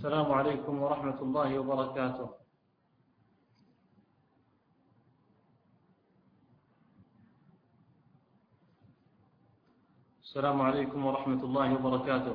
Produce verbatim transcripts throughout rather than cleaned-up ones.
السلام عليكم ورحمة الله وبركاته. السلام عليكم ورحمة الله وبركاته.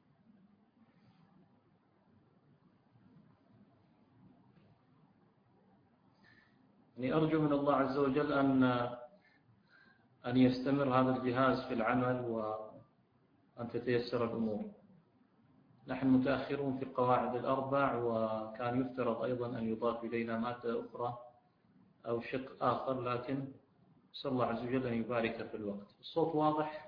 يعني أرجو من الله عز وجل أن أن يستمر هذا الجهاز في العمل وأن تتيسر الأمور. نحن متأخرون في القواعد الأربع، وكان يفترض أيضا أن يضاف إلينا مادة أخرى أو شق آخر، لكن نسأل الله عز وجل أن يبارك في الوقت. الصوت واضح؟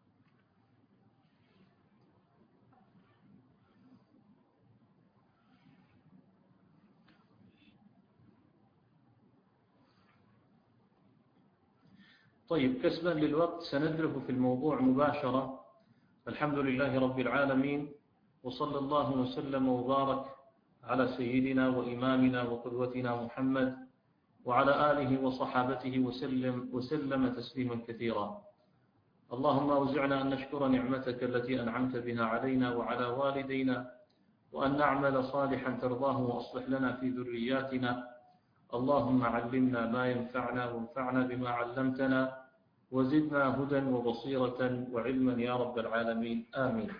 طيب، كسبا للوقت سندرك في الموضوع مباشرة. الحمد لله رب العالمين، وصلى الله وسلم وبارك على سيدنا وإمامنا وقدوتنا محمد وعلى آله وصحابته وسلم, وسلم تسليما كثيرا. اللهم أوزعنا أن نشكر نعمتك التي أنعمت بها علينا وعلى والدينا، وأن نعمل صالحا ترضاه وأصلح لنا في ذرياتنا. اللهم علمنا ما ينفعنا وانفعنا بما علمتنا، وزدنا هدى وبصيرة وعلما يا رب العالمين، آمين.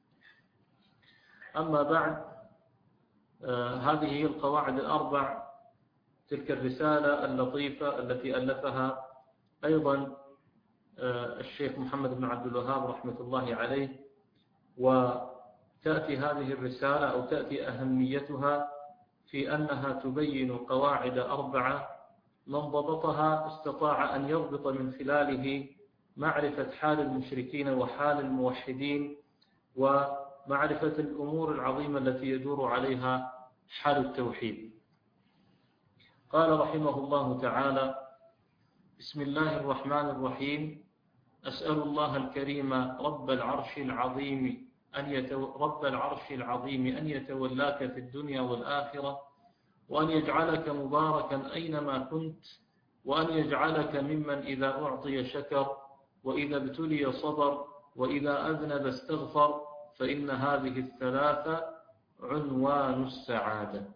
أما بعد، آه هذه هي القواعد الأربع، تلك الرسالة اللطيفة التي ألفها أيضا آه الشيخ محمد بن عبد الوهاب رحمة الله عليه. وتأتي هذه الرسالة أو تأتي أهميتها في أنها تبين قواعد أربعة من ضبطها استطاع أن يضبط من خلاله معرفة حال المشركين وحال الموحدين، ومعرفة الأمور العظيمة التي يدور عليها حال التوحيد. قال رحمه الله تعالى: بسم الله الرحمن الرحيم. أسأل الله الكريم رب العرش العظيم أن يتو... رب العرش العظيم أن يتولاك في الدنيا والآخرة، وأن يجعلك مباركا أينما كنت، وأن يجعلك ممن إذا أعطي شكر، وإذا ابتلي صبر، وإذا أذنب استغفر، فإن هذه الثلاثة عنوان السعادة.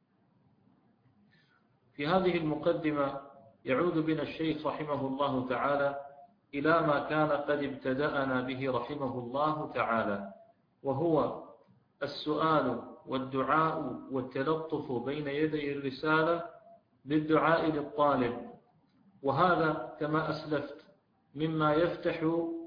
في هذه المقدمة يعود بنا الشيخ رحمه الله تعالى إلى ما كان قد ابتدأنا به رحمه الله تعالى، وهو السؤال والدعاء والتلطف بين يدي الرسالة بالدعاء للطالب. وهذا كما أسلفت مما يفتح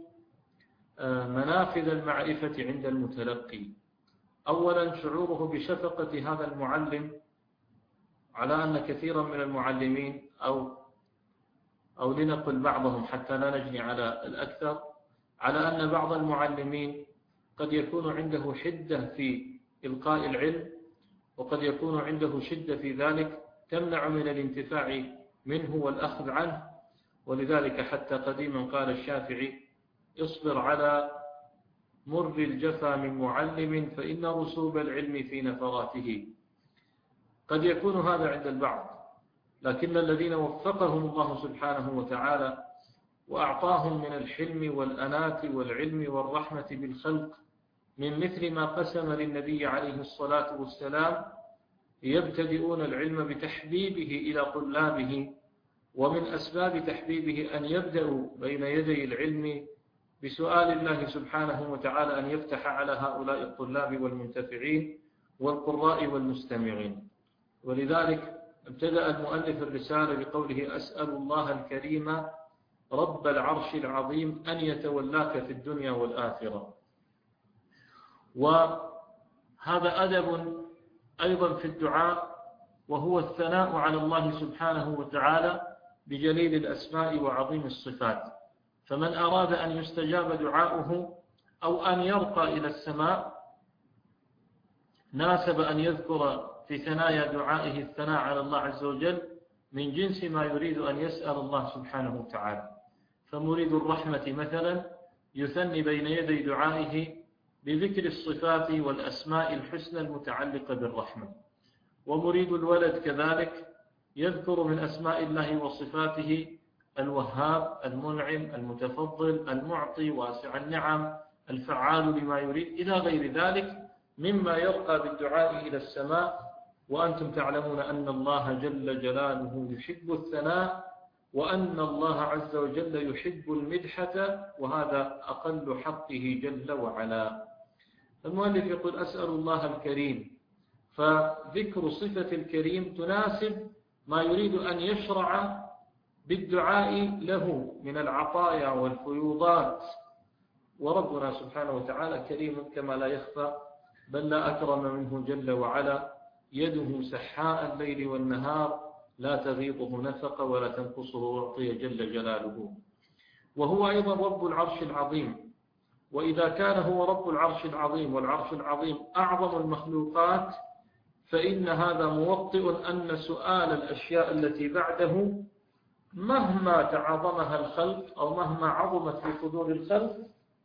منافذ المعرفة عند المتلقي. أولا، شعوره بشفقة هذا المعلم على أن كثيرا من المعلمين أو أو لنقل بعضهم حتى لا نجني على الأكثر، على أن بعض المعلمين قد يكون عنده حدة في إلقاء العلم، وقد يكون عنده شدة في ذلك تمنع من الانتفاع منه والأخذ عنه. ولذلك حتى قديما قال الشافعي: اصبر على مر الجفا من معلم، فإن رسوب العلم في نفراته. قد يكون هذا عند البعض، لكن الذين وفقهم الله سبحانه وتعالى وأعطاهم من الحلم والأنات والعلم والرحمة بالخلق، من مثل ما قسم للنبي عليه الصلاة والسلام، يبتدئون العلم بتحبيبه إلى طلابه. ومن أسباب تحبيبه أن يبدأوا بين يدي العلم بسؤال الله سبحانه وتعالى أن يفتح على هؤلاء الطلاب والمنتفعين والقراء والمستمعين. ولذلك ابتدأ المؤلف الرسالة بقوله: أسأل الله الكريم رب العرش العظيم أن يتولاك في الدنيا والآخرة. وهذا أدب أيضا في الدعاء، وهو الثناء على الله سبحانه وتعالى بجليل الأسماء وعظيم الصفات. فمن أراد أن يستجاب دعاؤه أو أن يرقى إلى السماء، ناسب أن يذكر في ثنايا دعائه الثناء على الله عز وجل من جنس ما يريد أن يسأل الله سبحانه وتعالى. فمريد الرحمة مثلا يثني بين يدي دعائه بذكر الصفات والأسماء الحسنى المتعلقة بالرحمة. ومريد الولد كذلك يذكر من أسماء الله وصفاته الوهاب، المنعم، المتفضل، المعطي، واسع النعم، الفعال لما يريد، إلى غير ذلك، مما يرقى بالدعاء إلى السماء، وأنتم تعلمون أن الله جل جلاله يحب الثناء، وأن الله عز وجل يحب المدحة، وهذا أقل حقه جل وعلا. المؤلف يقول: أسأل الله الكريم، فذكر صفة الكريم تناسب ما يريد أن يشرع بالدعاء له من العطايا والفيوضات، وربنا سبحانه وتعالى كريم كما لا يخفى، بل لا أكرم منه جل وعلا، يده سحاء الليل والنهار، لا تغيضه نفقة ولا تنقصه أعطي جل جلاله. وهو أيضا رب العرش العظيم، وإذا كان هو رب العرش العظيم والعرش العظيم أعظم المخلوقات، فإن هذا موطئ أن سؤال الأشياء التي بعده مهما تعظمها الخلق أو مهما عظمت في صدور الخلق،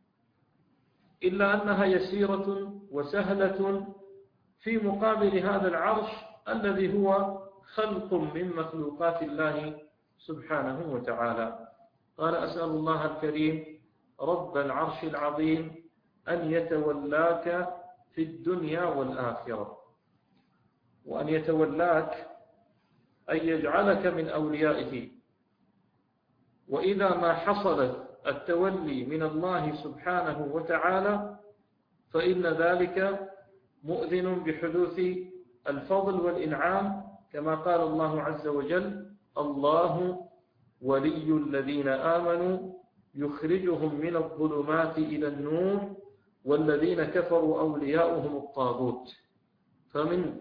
إلا أنها يسيرة وسهلة في مقابل هذا العرش الذي هو خلق من مخلوقات الله سبحانه وتعالى. قال: أسأل الله الكريم رب العرش العظيم أن يتولاك في الدنيا والآخرة، وأن يتولاك أن يجعلك من أوليائه. وإذا ما حصل التولي من الله سبحانه وتعالى فإن ذلك مؤذن بحدوث الفضل والإنعام، كما قال الله عز وجل: الله ولي الذين آمنوا يخرجهم من الظلمات إلى النور والذين كفروا أولياؤهم الطاغوت. فمن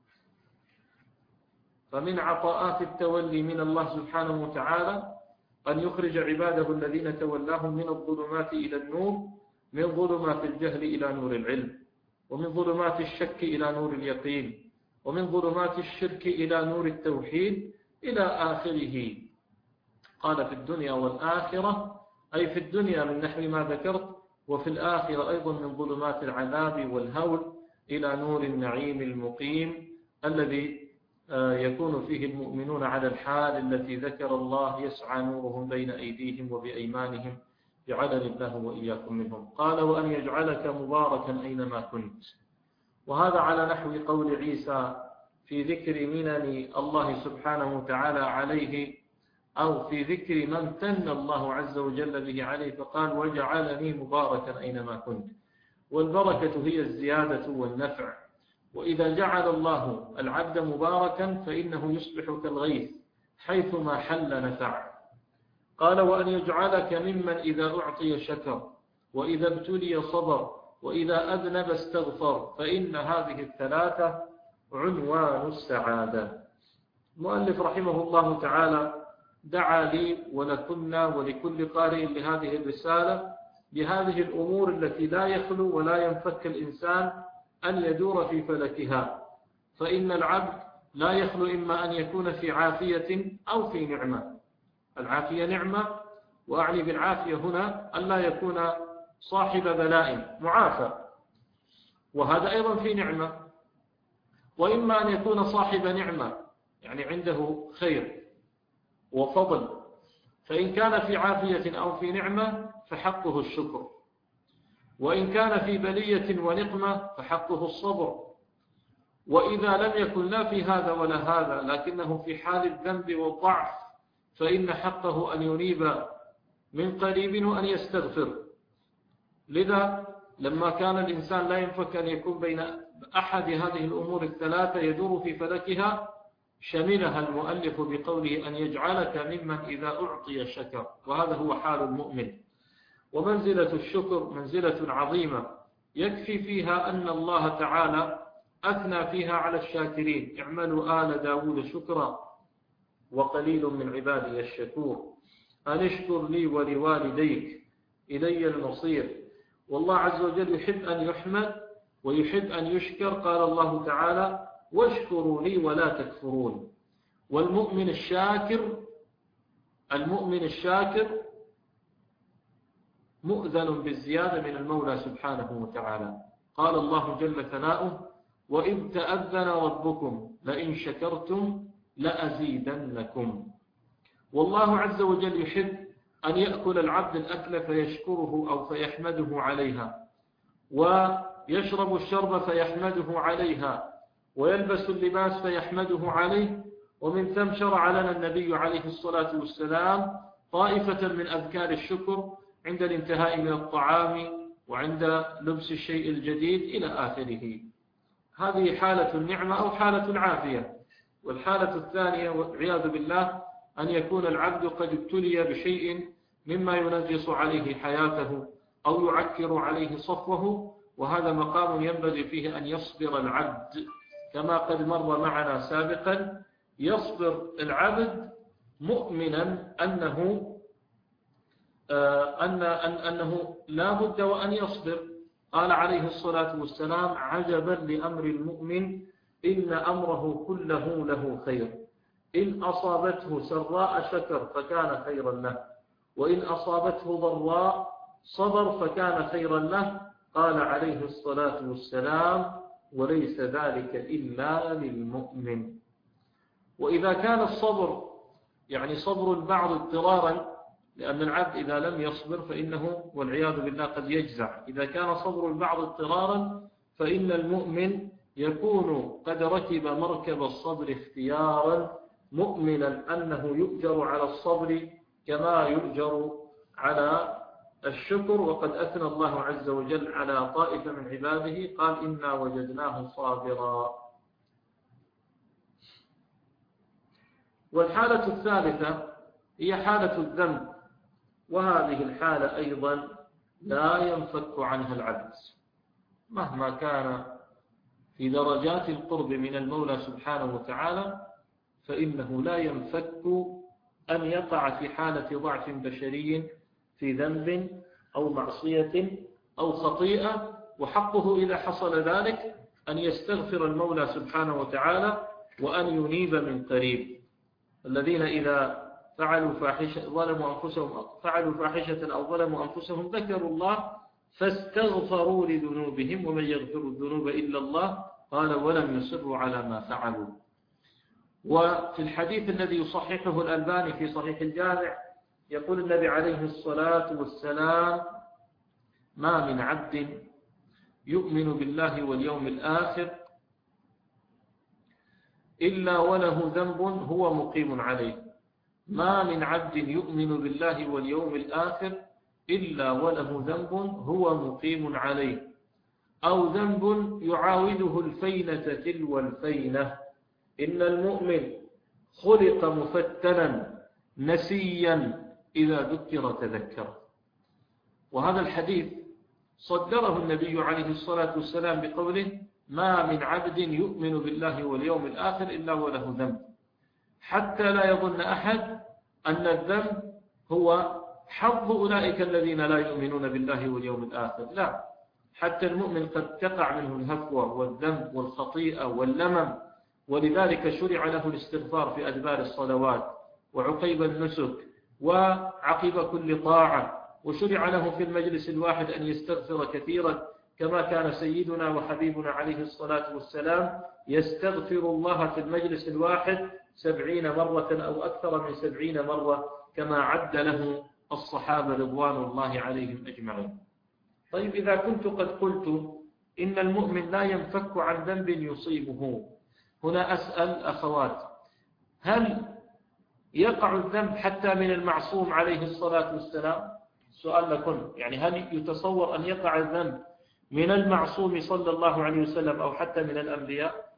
فمن عطاءات التولي من الله سبحانه وتعالى أن يخرج عباده الذين تولاهم من الظلمات إلى النور، من ظلمات الجهل إلى نور العلم، ومن ظلمات الشك إلى نور اليقين، ومن ظلمات الشرك إلى نور التوحيد إلى آخره. قال: في الدنيا والآخرة، أي في الدنيا من نحو ما ذكرت، وفي الآخرة أيضا من ظلمات العذاب والهول إلى نور النعيم المقيم الذي يكون فيه المؤمنون على الحال التي ذكر الله، يسعى نورهم بين أيديهم وبأيمانهم، جعلني الله وإياكم منهم. قال: وأن يجعلك مباركا أينما كنت. وهذا على نحو قول عيسى في ذكر منن الله سبحانه وتعالى عليه، أو في ذكر من امتن الله عز وجل به عليه، فقال: وجعلني مباركا أينما كنت. والبركة هي الزيادة والنفع، وإذا جعل الله العبد مباركا فإنه يصبح كالغيث حيثما حل نفع. قال: وأن يجعلك ممن إذا أعطي شكر، وإذا ابتلي صبر، وإذا أذنب استغفر، فإن هذه الثلاثة عنوان السعادة. المؤلف رحمه الله تعالى دعا لي ولكنا ولكل قارئ لهذه الرسالة بهذه الأمور التي لا يخلو ولا ينفك الإنسان أن يدور في فلكها. فإن العبد لا يخلو إما أن يكون في عافية أو في نعمة. العافية نعمة، وأعني بالعافية هنا أن لا يكون صاحب بلاء، معافى، وهذا أيضا في نعمة. وإما أن يكون صاحب نعمة، يعني عنده خير وفضل، فإن كان في عافية أو في نعمة فحقه الشكر، وإن كان في بلية ونقمة فحقه الصبر. وإذا لم يكن لا في هذا ولا هذا، لكنه في حال الذنب والضعف، فإن حقه أن ينيب من قريب وأن يستغفر. لذا لما كان الإنسان لا ينفك أن يكون بين أحد هذه الأمور الثلاثة يدور في فلكها، شملها المؤلف بقوله: أن يجعلك ممن إذا أعطي شكر. وهذا هو حال المؤمن. ومنزلة الشكر منزلة عظيمة يكفي فيها أن الله تعالى أثنى فيها على الشاكرين: اعملوا آل داود شكرا وقليل من عبادي الشكور، أن اشكر لي ولوالديك إلي المصير. والله عز وجل يحب أن يحمد ويحب أن يشكر. قال الله تعالى: واشكروا لي ولا تكفرون. والمؤمن الشاكر المؤمن الشاكر مؤذن بالزيادة من المولى سبحانه وتعالى. قال الله جل ثناؤه: وإذ تأذن ربكم لئن شكرتم لأزيدنكم. والله عز وجل يحب أن يأكل العبد الأكل فيشكره أو فيحمده عليها، ويشرب الشرب فيحمده عليها، ويلبس اللباس فيحمده عليه. ومن ثم شرع لنا النبي عليه الصلاة والسلام طائفة من أذكار الشكر عند الانتهاء من الطعام وعند لبس الشيء الجديد إلى آخره. هذه حالة النعمة أو حالة العافية. والحالة الثانية والعياذ بالله أن يكون العبد قد ابتلي بشيء مما ينغص عليه حياته أو يعكر عليه صفوه، وهذا مقام ينبغي فيه أن يصبر العبد كما قد مر معنا سابقا. يصبر العبد مؤمنا أنه أن أنه لا بد وأن يصبر. قال عليه الصلاة والسلام: عجبا لأمر المؤمن إن أمره كله له خير، إن أصابته سراء شكر فكان خيرا له، وإن أصابته ضراء صبر فكان خيرا له. قال عليه الصلاة والسلام: وليس ذلك إلا للمؤمن. وإذا كان الصبر يعني صبر البعض اضطرارا، لأن العبد إذا لم يصبر فإنه والعياذ بالله قد يجزع. إذا كان صبر البعض اضطرارا فإن المؤمن يكون قد ركب مركب الصبر اختيارا، مؤمنا أنه يؤجر على الصبر كما يؤجر على الشكر. وقد أثنى الله عز وجل على طائفة من عباده قال: إنا وجدناه صابرا. والحالة الثالثة هي حالة الذنب، وهذه الحالة أيضا لا ينفك عنها العبد مهما كان في درجات القرب من المولى سبحانه وتعالى، فإنه لا ينفك أن يقع في حالة ضعف بشري في ذنب أو معصية أو خطيئة. وحقه إذا حصل ذلك أن يستغفر المولى سبحانه وتعالى وأن ينيب من قريب. الذين إذا فعلوا فاحشة ظلموا أنفسهم فعلوا فاحشة أو ظلموا أنفسهم ذكروا الله فاستغفروا لذنوبهم ومن يغفر الذنوب إلا الله قال ولم يصروا على ما فعلوا. وفي الحديث الذي يصححه الألباني في صحيح الجامع يقول النبي عليه الصلاة والسلام: ما من عبد يؤمن بالله واليوم الآخر إلا وله ذنب هو مقيم عليه. ما من عبد يؤمن بالله واليوم الآخر إلا وله ذنب هو مقيم عليه، أو ذنب يعاوده الفينة تلو الفينة. إن المؤمن خلق مفتنا نسيا إذا ذكر تذكر. وهذا الحديث صدره النبي عليه الصلاة والسلام بقوله: ما من عبد يؤمن بالله واليوم الآخر إلا وله ذنب، حتى لا يظن أحد أن الذنب هو حظ أولئك الذين لا يؤمنون بالله واليوم الآخر. لا، حتى المؤمن قد تقع منه الهفوة والذنب والخطيئة واللمم، ولذلك شرع له الاستغفار في أدبار الصلوات وعقيب النسك وعقب كل طاعة، وشرع له في المجلس الواحد أن يستغفر كثيرا، كما كان سيدنا وحبيبنا عليه الصلاة والسلام يستغفر الله في المجلس الواحد سبعين مرة أو أكثر من سبعين مرة، كما عد له الصحابة رضوان الله عليهم أجمعين. طيب، إذا كنت قد قلت إن المؤمن لا ينفك عن ذنب يصيبه، هنا أسأل أخوات: هل يقع الذنب حتى من المعصوم عليه الصلاة والسلام؟ سؤال لكم، يعني هل يتصور أن يقع الذنب من المعصوم صلى الله عليه وسلم أو حتى من الأنبياء؟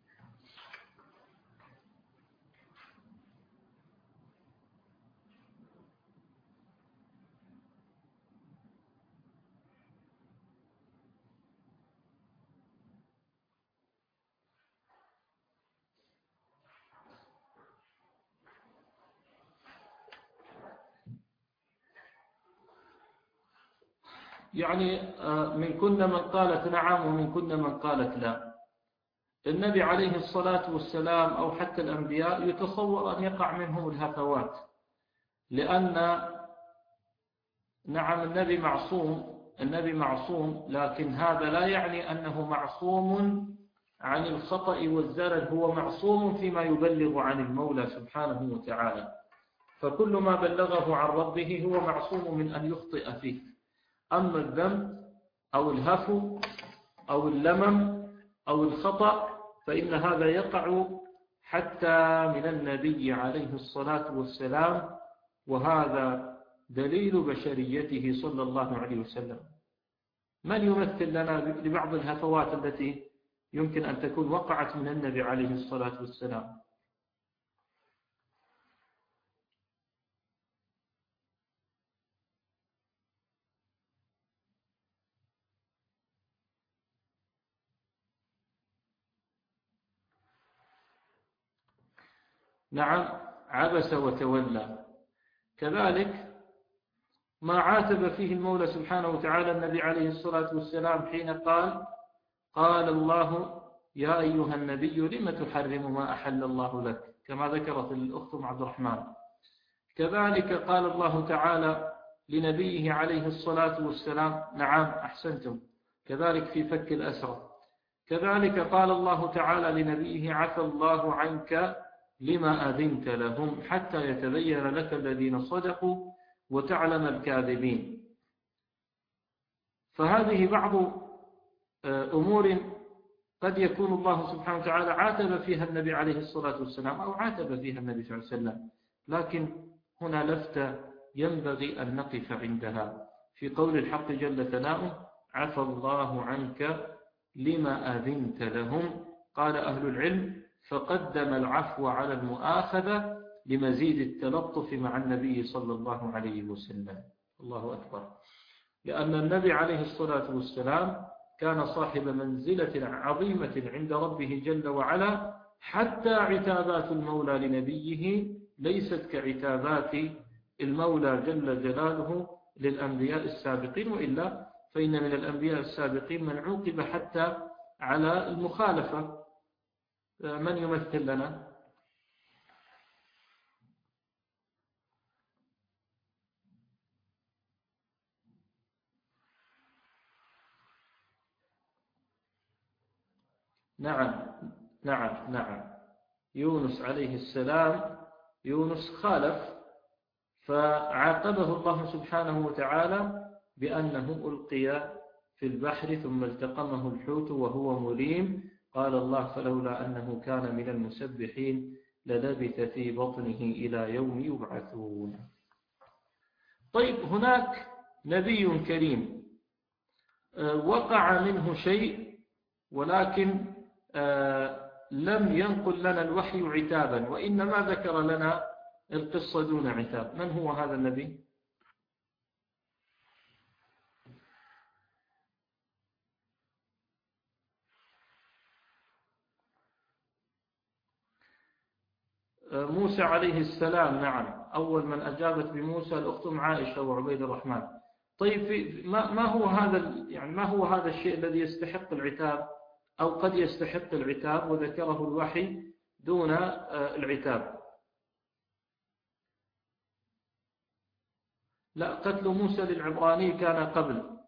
يعني من كنا من قالت نعم ومن كنا من قالت لا. النبي عليه الصلاة والسلام أو حتى الأنبياء يتصور أن يقع منهم الهفوات، لأن نعم النبي معصوم النبي معصوم لكن هذا لا يعني أنه معصوم عن الخطأ والزلل، هو معصوم فيما يبلغ عن المولى سبحانه وتعالى، فكل ما بلغه عن ربه هو معصوم من أن يخطئ فيه. أما الذنب أو الهفو أو اللمم أو الخطأ، فإن هذا يقع حتى من النبي عليه الصلاة والسلام، وهذا دليل بشريته صلى الله عليه وسلم. من يمثل لنا لبعض الهفوات التي يمكن أن تكون وقعت من النبي عليه الصلاة والسلام؟ نعم، عبس وتولى. كذلك ما عاتب فيه المولى سبحانه وتعالى النبي عليه الصلاة والسلام حين قال قال الله يا أيها النبي لم تحرم ما أحل الله لك، كما ذكرت الأخت عبد الرحمن. كذلك قال الله تعالى لنبيه عليه الصلاة والسلام، نعم أحسنتم، كذلك في فك الأسرى. كذلك قال الله تعالى لنبيه عفى الله عنك لما أذنت لهم حتى يتبين لك الذين صدقوا وتعلم الكاذبين. فهذه بعض أمور قد يكون الله سبحانه وتعالى عاتب فيها النبي عليه الصلاة والسلام أو عاتب فيها النبي صلى الله عليه وسلم، لكن هنا لفتة ينبغي أن نقف عندها في قول الحق جل ثناؤه عفى الله عنك لما أذنت لهم. قال أهل العلم فقدم العفو على المؤاخذة لمزيد التلطف مع النبي صلى الله عليه وسلم. الله أكبر. لأن النبي عليه الصلاة والسلام كان صاحب منزلة عظيمة عند ربه جل وعلا، حتى عتابات المولى لنبيه ليست كعتابات المولى جل جلاله للأنبياء السابقين، وإلا فإن من الأنبياء السابقين من عوقب حتى على المخالفة. من يمثل لنا؟ نعم نعم نعم يونس عليه السلام، يونس خالف فعاقبه الله سبحانه وتعالى بأنه ألقي في البحر ثم التقمه الحوت وهو مليم. قال الله فلولا أنه كان من المسبحين للبث في بطنه إلى يوم يبعثون. طيب، هناك نبي كريم وقع منه شيء ولكن لم ينقل لنا الوحي عتابا، وإنما ذكر لنا القصة دون عتاب. من هو هذا النبي؟ موسى عليه السلام. نعم، أول من أجابت بموسى الأخت عائشة وعبيد الرحمن. طيب، ما ما هو هذا يعني ما هو هذا الشيء الذي يستحق العتاب أو قد يستحق العتاب وذكره الوحي دون العتاب؟ لا، قتل موسى للعبراني كان قبل،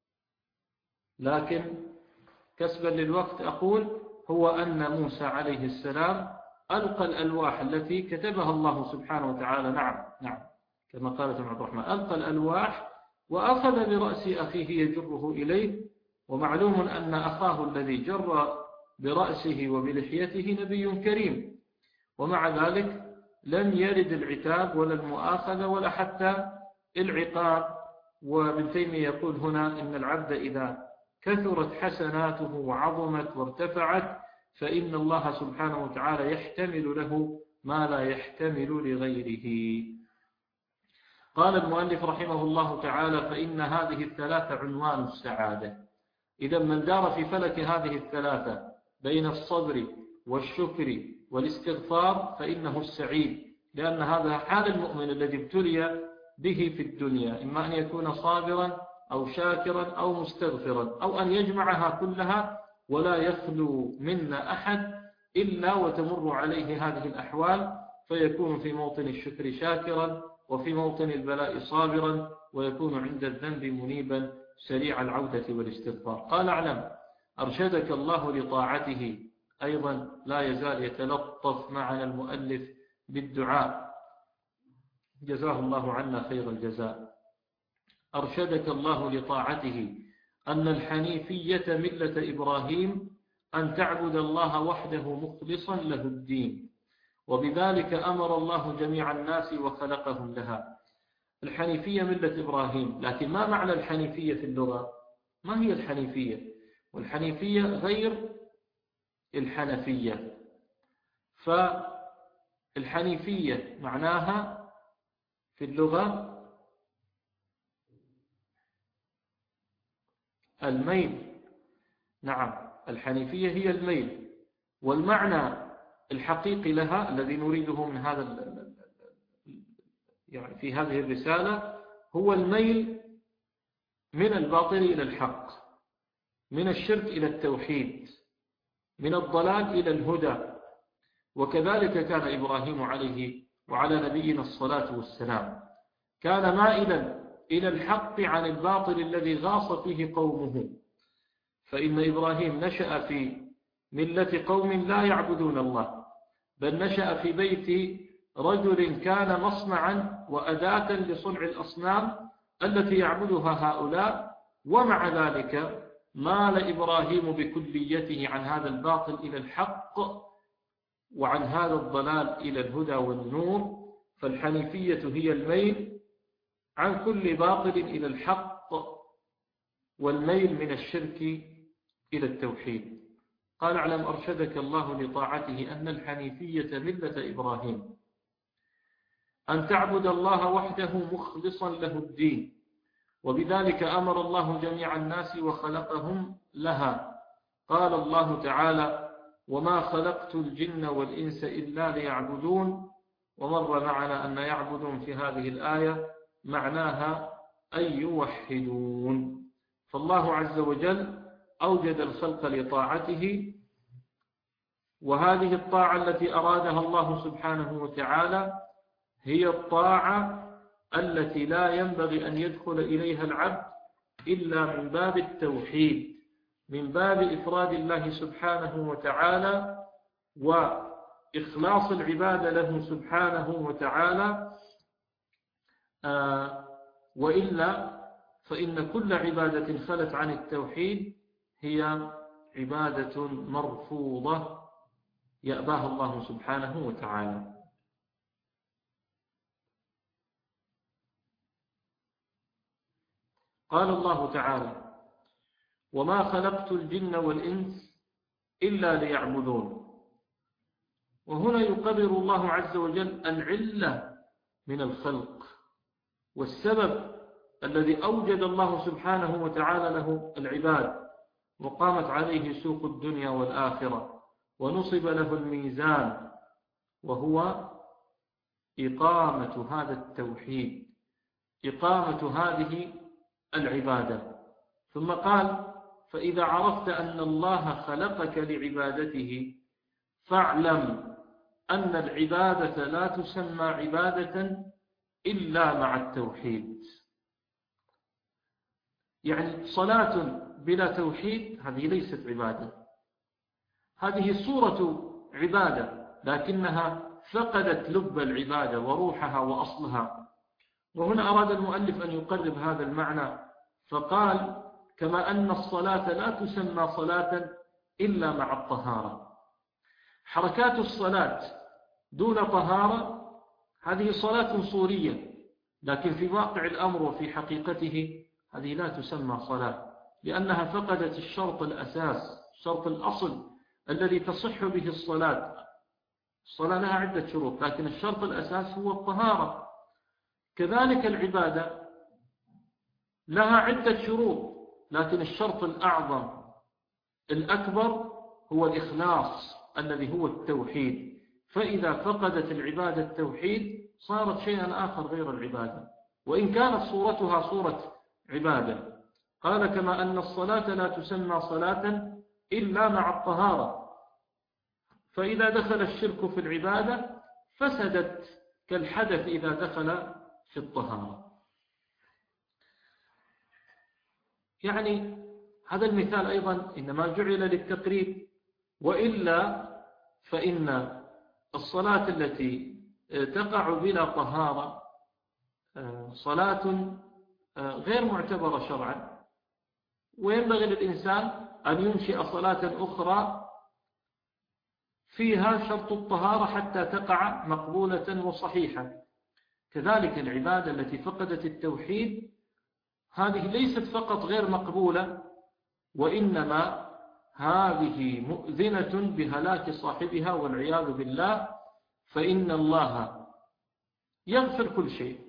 لكن كسبا للوقت أقول هو أن موسى عليه السلام ألقى الألواح التي كتبها الله سبحانه وتعالى. نعم نعم كما قالت عبد الرحمن، ألقى الألواح وأخذ برأس أخيه يجره إليه، ومعلوم أن أخاه الذي جر برأسه وبلحيته نبي كريم، ومع ذلك لم يرد العتاب ولا المؤاخذة ولا حتى العقاب. وابن تيمية يقول هنا إن العبد إذا كثرت حسناته وعظمت وارتفعت فإن الله سبحانه وتعالى يحتمل له ما لا يحتمل لغيره. قال المؤلف رحمه الله تعالى فإن هذه الثلاثة عنوان السعادة. إذا من دار في فلك هذه الثلاثة بين الصبر والشكر والاستغفار فإنه السعيد، لأن هذا حال المؤمن الذي ابتلي به في الدنيا، إما أن يكون صابرا أو شاكرا أو مستغفرا، أو أن يجمعها كلها ولا يخلو منا أحد إلا وتمر عليه هذه الأحوال، فيكون في موطن الشكر شاكرا وفي موطن البلاء صابرا، ويكون عند الذنب منيبا سريع العودة والاستغفار. قال اعلم أرشدك الله لطاعته. أيضا لا يزال يتلطف معنا المؤلف بالدعاء، جزاه الله عنا خير الجزاء. أرشدك الله لطاعته أن الحنيفية ملة إبراهيم أن تعبد الله وحده مخلصا له الدين، وبذلك أمر الله جميع الناس وخلقهم لها. الحنيفية ملة إبراهيم، لكن ما معنى الحنيفية في اللغة؟ ما هي الحنيفية؟ والحنيفية غير الحنفية. فالحنيفية معناها في اللغة الميل. نعم، الحنيفية هي الميل، والمعنى الحقيقي لها الذي نريده من هذا يعني في هذه الرسالة هو الميل من الباطل إلى الحق، من الشرك إلى التوحيد، من الضلال إلى الهدى. وكذلك كان إبراهيم عليه وعلى نبينا الصلاة والسلام، كان مائلا إلى الحق عن الباطل الذي غاص فيه قومه. فإن إبراهيم نشأ في ملة قوم لا يعبدون الله، بل نشأ في بيت رجل كان مصنعا وأداة لصنع الأصنام التي يعبدها هؤلاء. ومع ذلك مال إبراهيم بكليته عن هذا الباطل إلى الحق، وعن هذا الضلال إلى الهدى والنور. فالحنيفية هي الميل عن كل باطل إلى الحق، والميل من الشرك إلى التوحيد. قال: اعلم أرشدك الله لطاعته أن الحنيفية ملة إبراهيم أن تعبد الله وحده مخلصا له الدين، وبذلك أمر الله جميع الناس وخلقهم لها. قال الله تعالى: وما خلقت الجن والإنس إلا ليعبدون. ومر معنا أن يعبدون في هذه الآية معناها أن يوحدون. فالله عز وجل أوجد الخلق لطاعته، وهذه الطاعة التي أرادها الله سبحانه وتعالى هي الطاعة التي لا ينبغي أن يدخل إليها العبد إلا من باب التوحيد، من باب إفراد الله سبحانه وتعالى وإخلاص العبادة له سبحانه وتعالى. آه وإلا فإن كل عبادة خلت عن التوحيد هي عبادة مرفوضة يأباها الله سبحانه وتعالى. قال الله تعالى: وما خلقت الجن والإنس إلا ليعبدون. وهنا يقرر الله عز وجل العلة من الخلق والسبب الذي أوجد الله سبحانه وتعالى له العباد، وقامت عليه سوق الدنيا والآخرة، ونصب له الميزان، وهو إقامة هذا التوحيد، إقامة هذه العبادة. ثم قال: فإذا عرفت أن الله خلقك لعبادته فاعلم أن العبادة لا تسمى عبادة إلا مع التوحيد. يعني صلاة بلا توحيد هذه ليست عبادة، هذه صورة عبادة لكنها فقدت لب العبادة وروحها وأصلها. وهنا أراد المؤلف أن يقرب هذا المعنى فقال: كما أن الصلاة لا تسمى صلاة إلا مع الطهارة. حركات الصلاة دون طهارة هذه صلاة صورية، لكن في واقع الأمر وفي حقيقته هذه لا تسمى صلاة، لأنها فقدت الشرط الأساس، الشرط الأصل الذي تصح به الصلاة. الصلاة لها عدة شروط، لكن الشرط الأساس هو الطهارة. كذلك العبادة لها عدة شروط، لكن الشرط الأعظم الأكبر هو الإخلاص الذي هو التوحيد. فإذا فقدت العبادة التوحيد صارت شيئا آخر غير العبادة، وإن كانت صورتها صورة عبادة. قال: كما أن الصلاة لا تسمى صلاة إلا مع الطهارة. فإذا دخل الشرك في العبادة فسدت كالحدث إذا دخل في الطهارة. يعني هذا المثال أيضا إنما جعل للتقريب، وإلا فإن الصلاة التي تقع بلا طهارة صلاة غير معتبرة شرعا، وينبغي للإنسان أن ينشئ صلاة أخرى فيها شرط الطهارة حتى تقع مقبولة وصحيحة. كذلك العبادة التي فقدت التوحيد هذه ليست فقط غير مقبولة، وإنما هذه مؤذنة بهلاك صاحبها والعياذ بالله، فإن الله يغفر كل شيء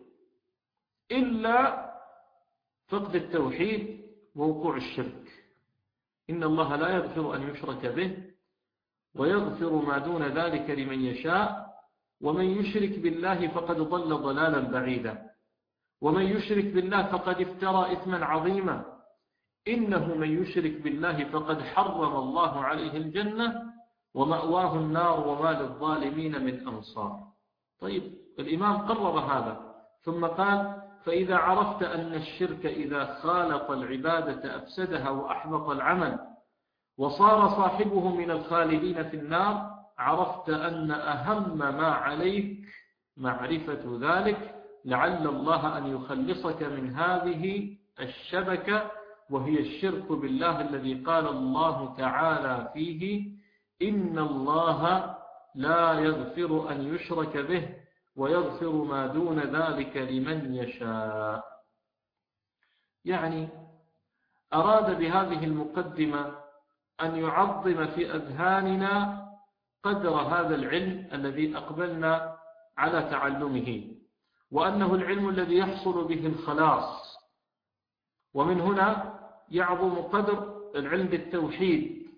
إلا فقد التوحيد ووقوع الشرك. إن الله لا يغفر أن يشرك به ويغفر ما دون ذلك لمن يشاء، ومن يشرك بالله فقد ضل ضلالا بعيدا، ومن يشرك بالله فقد افترى إثما عظيما. إنه من يشرك بالله فقد حرم الله عليه الجنة ومأواه النار وما للظالمين من أنصار. طيب، الإمام قرر هذا ثم قال: فإذا عرفت أن الشرك إذا خالط العبادة أفسدها وأحبط العمل وصار صاحبه من الخالدين في النار، عرفت أن أهم ما عليك معرفة ذلك، لعل الله أن يخلصك من هذه الشبكة، وهي الشرك بالله الذي قال الله تعالى فيه: إن الله لا يغفر أن يشرك به ويغفر ما دون ذلك لمن يشاء. يعني أراد بهذه المقدمة أن يعظم في أذهاننا قدر هذا العلم الذي أقبلنا على تعلمه، وأنه العلم الذي يحصل به الخلاص. ومن هنا يعظم قدر العلم بالتوحيد،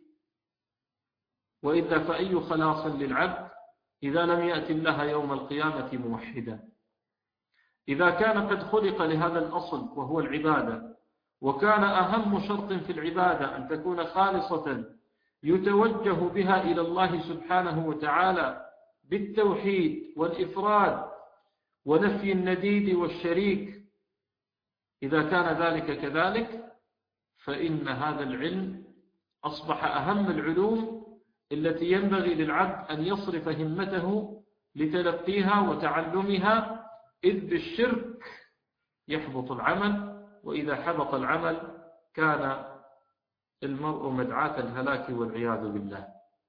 وإذا فأي خلاص للعبد إذا لم يأتي الله يوم القيامة موحدا. إذا كان قد خلق لهذا الأصل وهو العبادة، وكان أهم شرط في العبادة أن تكون خالصة يتوجه بها إلى الله سبحانه وتعالى بالتوحيد والإفراد ونفي النديد والشريك، إذا كان ذلك كذلك فإن هذا العلم أصبح أهم العلوم التي ينبغي للعبد أن يصرف همته لتلقيها وتعلمها، إذ بالشرك يحبط العمل، وإذا حبط العمل كان المرء مدعاة الهلاك والعياذ بالله.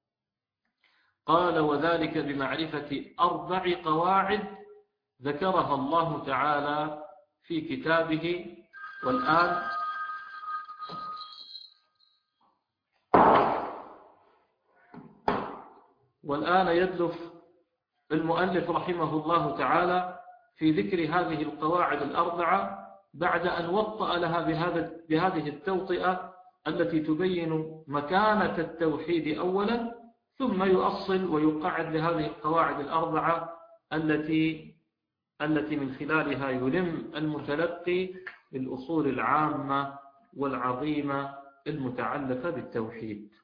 قال: وذلك بمعرفة أربع قواعد ذكرها الله تعالى في كتابه. والآن والآن يدلف المؤلف رحمه الله تعالى في ذكر هذه القواعد الأربعة بعد أن وطأ لها بهذه التوطئة التي تبين مكانة التوحيد أولا، ثم يؤصل ويقعد لهذه القواعد الأربعة التي التي من خلالها يلم المتلقي بالأصول العامة والعظيمة المتعلقة بالتوحيد.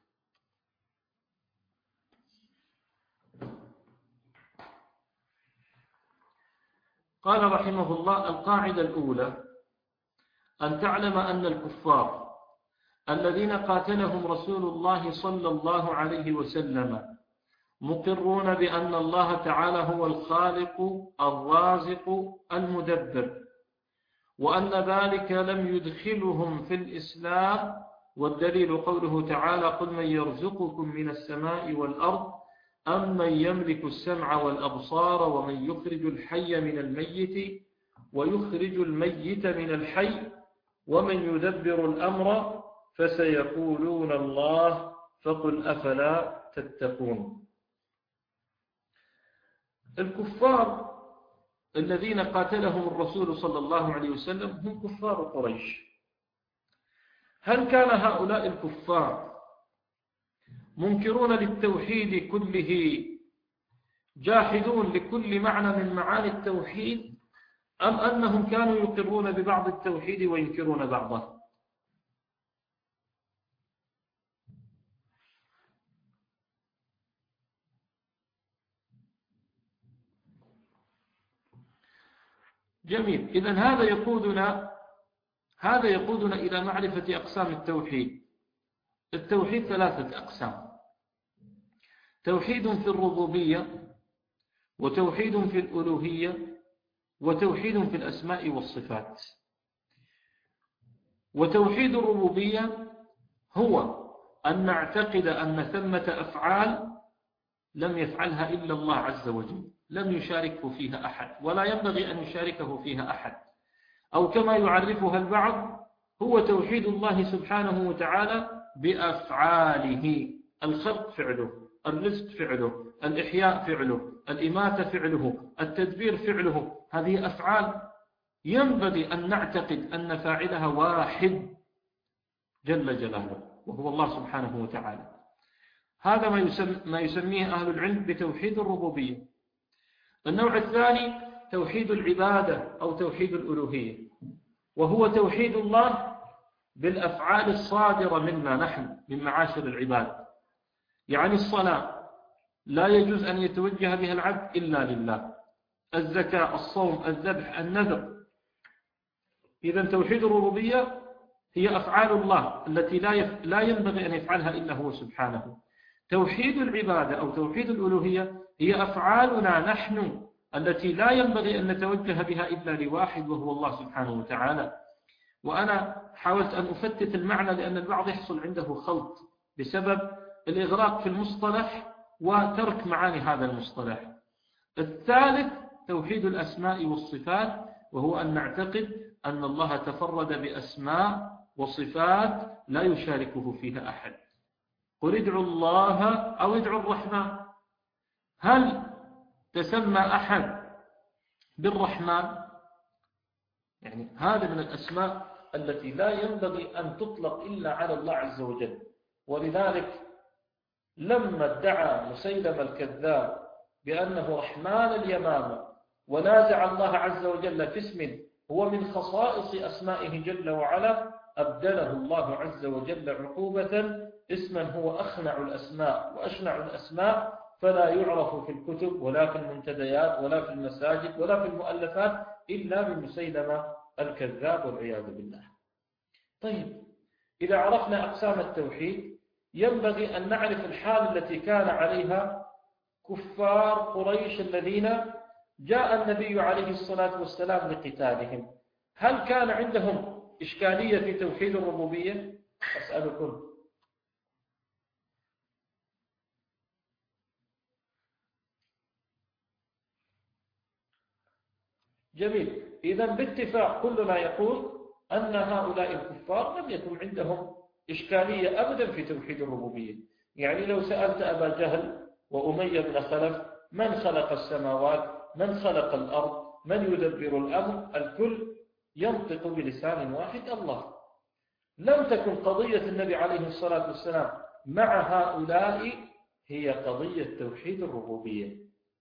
قال رحمه الله: القاعدة الأولى أن تعلم أن الكفار الذين قاتلهم رسول الله صلى الله عليه وسلم مقرون بأن الله تعالى هو الخالق الرازق المدبر، وأن ذلك لم يدخلهم في الإسلام، والدليل قوله تعالى: قل من يرزقكم من السماء والأرض أم من يملك السمع والأبصار ومن يخرج الحي من الميت ويخرج الميت من الحي ومن يدبر الأمر فسيقولون الله فقل أفلا تتقون. الكفار الذين قاتلهم الرسول صلى الله عليه وسلم هم كفار قريش. هل كان هؤلاء الكفار منكرون للتوحيد كله جاحدون لكل معنى من معاني التوحيد، أم أنهم كانوا يقرون ببعض التوحيد وينكرون بعضه؟ جميل. إذن هذا يقودنا هذا يقودنا إلى معرفة أقسام التوحيد. التوحيد ثلاثة أقسام: توحيد في الربوبية، وتوحيد في الألوهية، وتوحيد في الأسماء والصفات. وتوحيد الربوبية هو أن نعتقد أن ثمة أفعال لم يفعلها إلا الله عز وجل، لم يشاركه فيها أحد ولا ينبغي أن يشاركه فيها أحد، أو كما يعرفها البعض هو توحيد الله سبحانه وتعالى بأفعاله. الخلق فعله، الرزق فعله، الإحياء فعله، الإماتة فعله، التدبير فعله، هذه أفعال ينبغي أن نعتقد أن فاعلها واحد جل جلاله وهو الله سبحانه وتعالى. هذا ما يسمى ما يسميه أهل العلم بتوحيد الربوبية. النوع الثاني توحيد العبادة أو توحيد الألوهية، وهو توحيد الله بالأفعال الصادرة منا نحن من معاشر العباد. يعني الصلاة لا يجوز أن يتوجه بها العبد إلا لله، الزكاة، الصوم، الذبح، النذر. إذن توحيد الربوبية هي أفعال الله التي لا يف... لا ينبغي أن يفعلها إلا هو سبحانه. توحيد العبادة أو توحيد الألوهية هي أفعالنا نحن التي لا ينبغي أن نتوجه بها إلا لواحد وهو الله سبحانه وتعالى. وأنا حاولت أن أفتت المعنى لأن البعض يحصل عنده خلط بسبب الإغراق في المصطلح وترك معاني هذا المصطلح. الثالث توحيد الأسماء والصفات، وهو أن نعتقد أن الله تفرد بأسماء وصفات لا يشاركه فيها أحد. قل ادعوا الله أو ادعوا الرحمن. هل تسمى أحد بالرحمن؟ يعني هذا من الأسماء التي لا ينبغي أن تطلق إلا على الله عز وجل. ولذلك لما ادعى مسيلمة الكذاب بأنه رحمن اليمامة ونازع الله عز وجل في اسم هو من خصائص أسمائه جل وعلا، أبدله الله عز وجل عقوبة اسما هو أخنع الأسماء وأشنع الأسماء، فلا يعرف في الكتب ولا في المنتديات ولا في المساجد ولا في المؤلفات إلا بمسيلمة الكذاب والعياذ بالله. طيب، إذا عرفنا أقسام التوحيد ينبغي أن نعرف الحال التي كان عليها كفار قريش الذين جاء النبي عليه الصلاة والسلام لقتالهم. هل كان عندهم إشكالية في توحيد الربوبية؟ أسألكم. جميل. إذا باتفاق كلنا يقول أن هؤلاء الكفار لم يكن عندهم إشكالية أبدا في توحيد الربوبية. يعني لو سألت أبا جهل وأمية بن خلف من خلق السماوات، من خلق الأرض، من يدبر الأمر، الكل ينطق بلسان واحد: الله. لم تكن قضية النبي عليه الصلاة والسلام مع هؤلاء هي قضية توحيد الربوبية.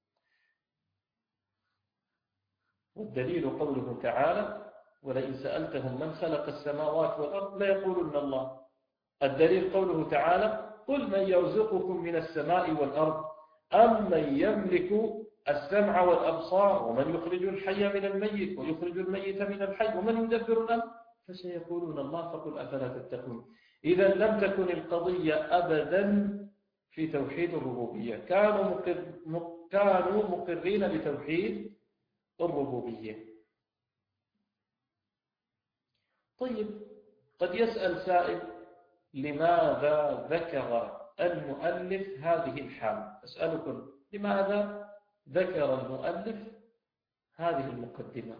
والدليل قوله تعالى: ولئن سألتهم من خلق السماوات والأرض ليقولن الله. الدليل قوله تعالى: قل من يرزقكم من السماء والأرض أم من يملك السمع والأبصار ومن يخرج الحي من الميت ويخرج الميت من الحي ومن يدبر الأمر فسيقولون الله فقل أفلا تتقون. إذا لم تكن القضية أبدا في توحيد الربوبية، كانوا مقر... كانوا مقرين بتوحيد الربوبية. طيب، قد يسأل سائل: لماذا ذكر المؤلف هذه الحال؟ أسألكم، لماذا ذكر المؤلف هذه المقدمة؟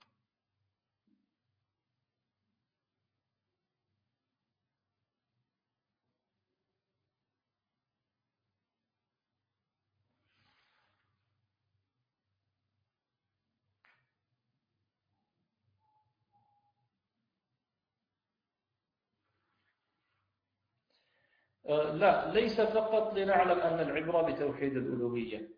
أه لا، ليس فقط لنعلم أن العبرة بتوحيد الألوهية.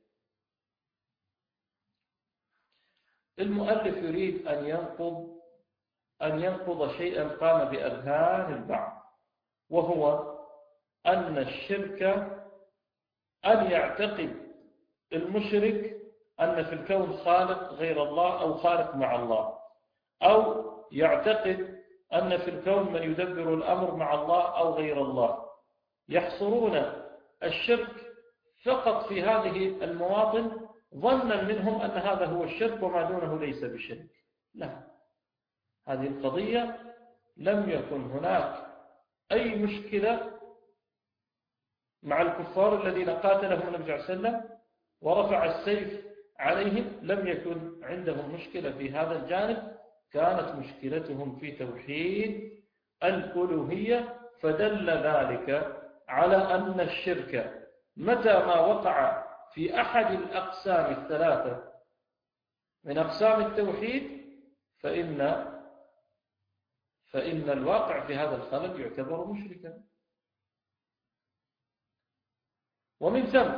المؤلف يريد أن ينقض أن ينقض شيئا قام بأذهان البعض، وهو أن الشرك أن يعتقد المشرك أن في الكون خالق غير الله أو خالق مع الله، أو يعتقد أن في الكون من يدبر الأمر مع الله أو غير الله. يحصرون الشرك فقط في هذه المواطن ظنا منهم أن هذا هو الشرك وما دونه ليس بشرك. لا، هذه القضية لم يكن هناك أي مشكلة مع الكفار الذين قاتلهم النبي صلى الله عليه وسلم ورفع السيف عليهم، لم يكن عندهم مشكلة في هذا الجانب، كانت مشكلتهم في توحيد الألوهية. فدل ذلك على أن الشرك متى ما وقع في أحد الأقسام الثلاثة من أقسام التوحيد فإن فإن الواقع في هذا الخلل يعتبر مشركا. ومن ثم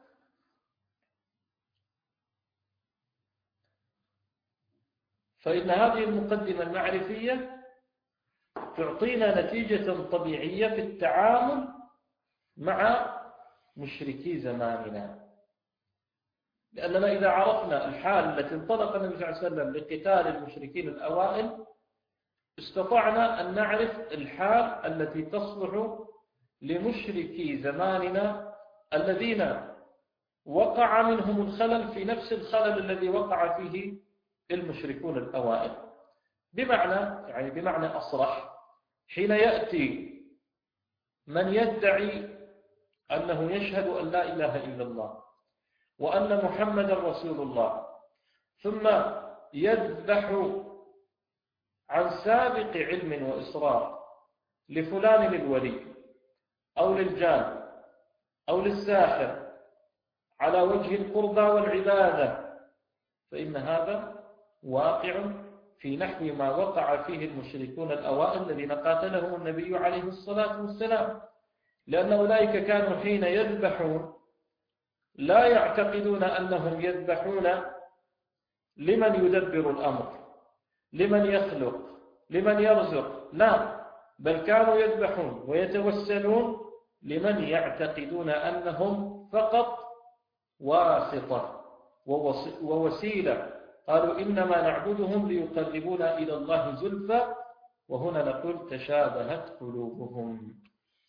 فإن هذه المقدمة المعرفية تعطينا نتيجة طبيعية في التعامل مع مشركي زماننا، لأننا إذا عرفنا الحال التي انطلق النبي صلى الله عليه وسلم لقتال المشركين الأوائل استطعنا أن نعرف الحال التي تصلح لمشركي زماننا الذين وقع منهم الخلل في نفس الخلل الذي وقع فيه المشركون الأوائل. بمعنى يعني بمعنى أصرح، حين يأتي من يدعي أنه يشهد أن لا إله إلا الله وأن محمد رسول الله، ثم يذبح عن سابق علم وإصرار لفلان للولي أو للجان أو للساحر على وجه القربى والعبادة، فإن هذا واقع في نحو ما وقع فيه المشركون الأوائل الذين قاتلهم النبي عليه الصلاة والسلام، لأن أولئك كانوا حين يذبحون لا يعتقدون أنهم يذبحون لمن يدبر الأمر، لمن يخلق، لمن يرزق، لا، بل كانوا يذبحون ويتوسلون لمن يعتقدون أنهم فقط واسطة ووسيلة. قالوا إنما نعبدهم ليقربونا إلى الله زلفى، وهنا نقول تشابهت قلوبهم.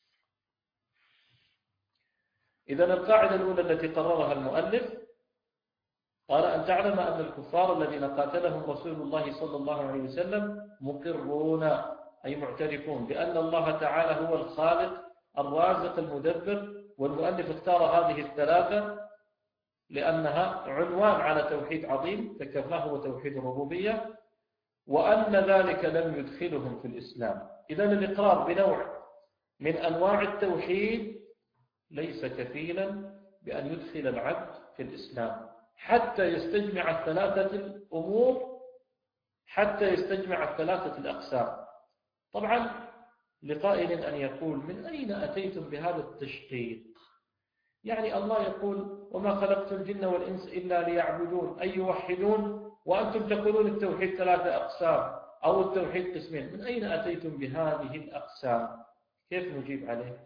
إذن القاعدة الأولى التي قررها المؤلف قال أن تعلم أن الكفار الذين قاتلهم رسول الله صلى الله عليه وسلم مقرون أي معترفون بأن الله تعالى هو الخالق الرازق المدبر. والمؤلف اختار هذه الثلاثة لأنها عنوان على توحيد عظيم ذكرناه هو توحيد الربوبية، وأن ذلك لم يدخلهم في الإسلام. إذن الإقرار بنوع من أنواع التوحيد ليس كفيلا بأن يدخل العبد في الإسلام حتى يستجمع الثلاثة الأمور، حتى يستجمع الثلاثة الأقسام. طبعا لقائل أن يقول من أين أتيتم بهذا التشقيق؟ يعني الله يقول وما خلقت الجن والإنس إلا ليعبدون أي يوحدون، وأنتم تقولون التوحيد ثلاثة أقسام أو التوحيد قسمين، من أين أتيتم بهذه الأقسام؟ كيف نجيب عليه؟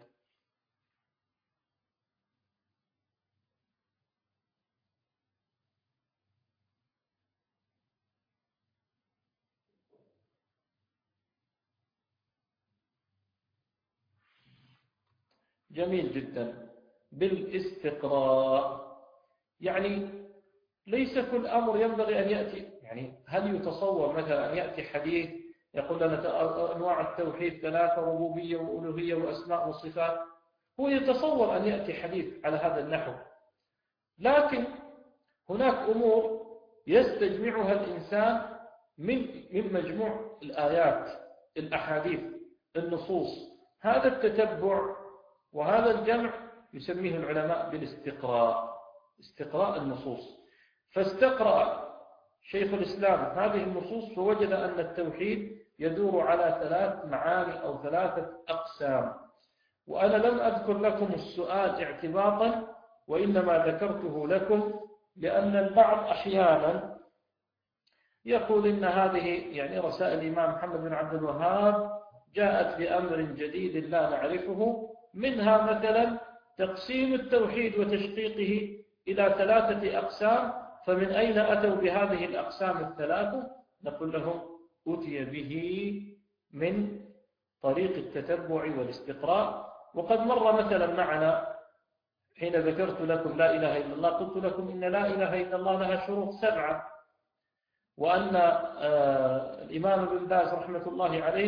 جميل جدا. بالاستقراء، يعني ليس كل أمر ينبغي أن يأتي، يعني هل يتصور مثلا أن يأتي حديث يقول لنا أنواع التوحيد ثلاثة ربوبية وألوهية وأسماء وصفات؟ هو يتصور أن يأتي حديث على هذا النحو، لكن هناك أمور يستجمعها الإنسان من من مجموع الآيات، الأحاديث، النصوص. هذا التتبع وهذا الجمع يسميه العلماء بالاستقراء، استقراء النصوص. فاستقرأ شيخ الإسلام هذه النصوص فوجد أن التوحيد يدور على ثلاث معاني أو ثلاثة أقسام. وأنا لم أذكر لكم السؤال اعتباطا، وإنما ذكرته لكم لأن البعض أحيانا يقول إن هذه يعني رسائل الإمام محمد بن عبد الوهاب جاءت بأمر جديد لا نعرفه، منها مثلا تقسيم التوحيد وتشقيقه إلى ثلاثة أقسام، فمن أين أتوا بهذه الأقسام الثلاثة؟ نقول لهم أتي به من طريق التتبع والاستقراء. وقد مر مثلا معنا حين ذكرت لكم لا إله إلا الله، قلت لكم إن لا إله إلا الله لها شروط سبعة، وأن الإمام ابن باز رحمة الله عليه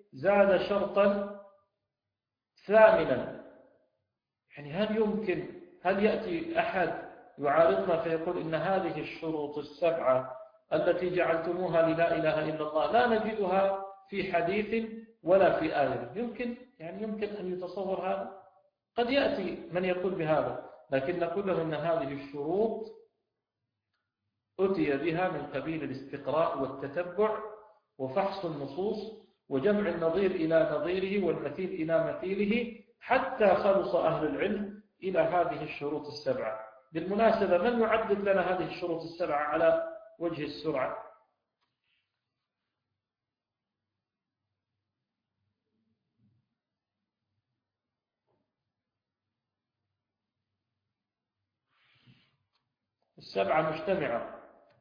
زاد شرطا ثامنا. يعني هل يمكن هل يأتي أحد يعارضنا فيقول إن هذه الشروط السبعة التي جعلتموها للا إله إلا الله لا نجدها في حديث ولا في آية؟ يمكن يعني يمكن أن يتصور هذا؟ قد يأتي من يقول بهذا، لكن نقول له أن هذه الشروط أتي بها من قبيل الاستقراء والتتبع وفحص النصوص وجمع النظير إلى نظيره والمثيل إلى مثيله حتى خلص أهل العلم إلى هذه الشروط السبعة. بالمناسبة من يعدد لنا هذه الشروط السبعة على وجه السرعة؟ السبعة مجتمعة.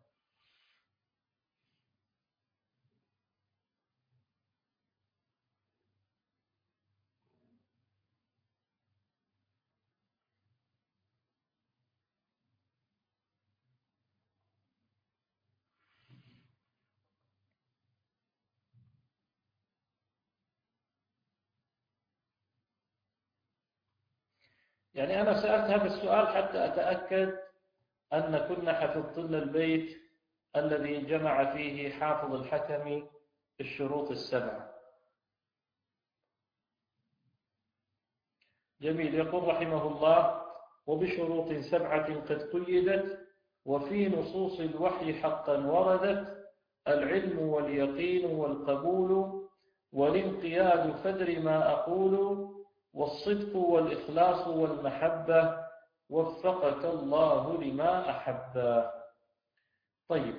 يعني أنا سألت هذا السؤال حتى أتأكد أن كنا حفظتن البيت الذي جمع فيه حافظ الحكم الشروط السبعة. جميل. يقول رحمه الله: وبشروط سبعة قد قيدت وفي نصوص الوحي حقا وردت العلم واليقين والقبول والانقياد فدر ما أقول والصدق والإخلاص والمحبة وفقك الله لما أحب. طيب،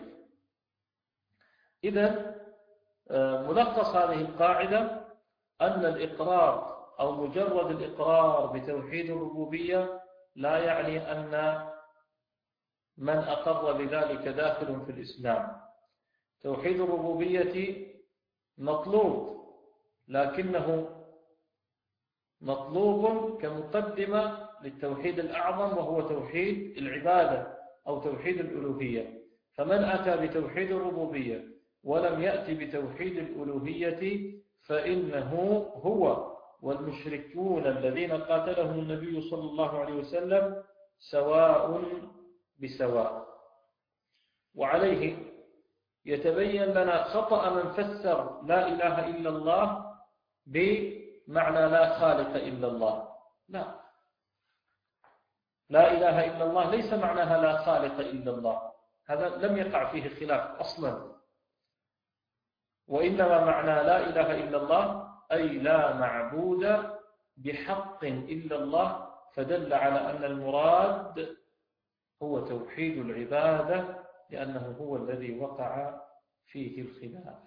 إذن ملخص هذه القاعدة أن الإقرار أو مجرد الإقرار بتوحيد الربوبية لا يعني أن من أقر بذلك داخل في الإسلام. توحيد الربوبية مطلوب، لكنه مطلوب كمقدمة للتوحيد الأعظم وهو توحيد العبادة أو توحيد الألوهية. فمن أتى بتوحيد الربوبية ولم يأتي بتوحيد الألوهية فإنه هو والمشركون الذين قاتلهم النبي صلى الله عليه وسلم سواء بسواء. وعليه يتبين لنا خطأ من فسر لا إله إلا الله بمعنى لا خالق إلا الله. لا، لا إله إلا الله ليس معناها لا خالق إلا الله، هذا لم يقع فيه خلاف أصلا. وإنما معنى لا إله إلا الله أي لا معبود بحق إلا الله، فدل على أن المراد هو توحيد العبادة لأنه هو الذي وقع فيه الخلاف.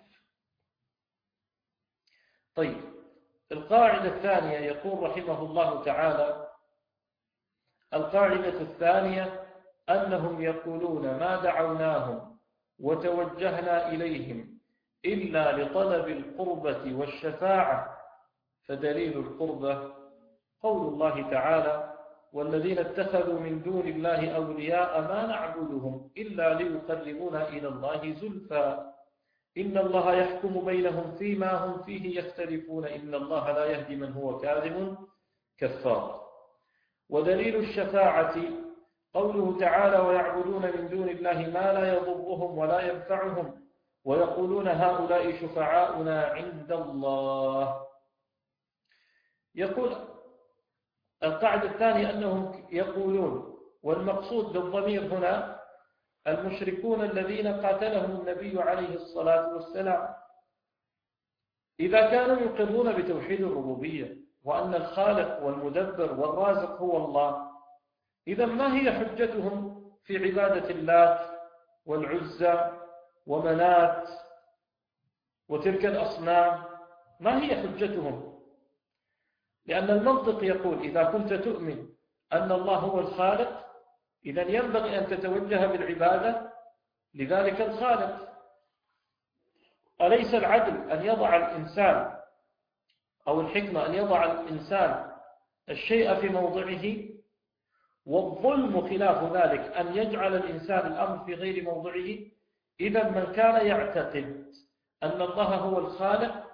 طيب، القاعدة الثانية يقول رحمه الله تعالى: القاعدة الثانية أنهم يقولون ما دعوناهم وتوجهنا إليهم إلا لطلب القربة والشفاعة، فدليل القربة قول الله تعالى: والذين اتخذوا من دون الله أولياء ما نعبدهم إلا ليقربونا إلى الله زلفى إن الله يحكم بينهم فيما هم فيه يختلفون إن الله لا يهدي من هو كاذب كفار. ودليل الشفاعة قوله تعالى: ويعبدون من دون الله ما لا يضرهم ولا ينفعهم ويقولون هؤلاء شفعاؤنا عند الله. يقول القاعدة الثانية أنهم يقولون، والمقصود بالضمير هنا المشركون الذين قاتلهم النبي عليه الصلاة والسلام، إذا كانوا يقرون بتوحيد الربوبية وأن الخالق والمدبر والرازق هو الله، إذا ما هي حجتهم في عبادة اللات والعزى ومنات وتلك الأصنام؟ ما هي حجتهم؟ لأن المنطق يقول إذا كنت تؤمن أن الله هو الخالق إذن ينبغي أن تتوجه بالعبادة لذلك الخالق. أليس العدل أن يضع الإنسان أو الحكمة أن يضع الإنسان الشيء في موضعه؟ والظلم خلاف ذلك أن يجعل الإنسان الأمر في غير موضعه. إذا من كان يعتقد أن الله هو الخالق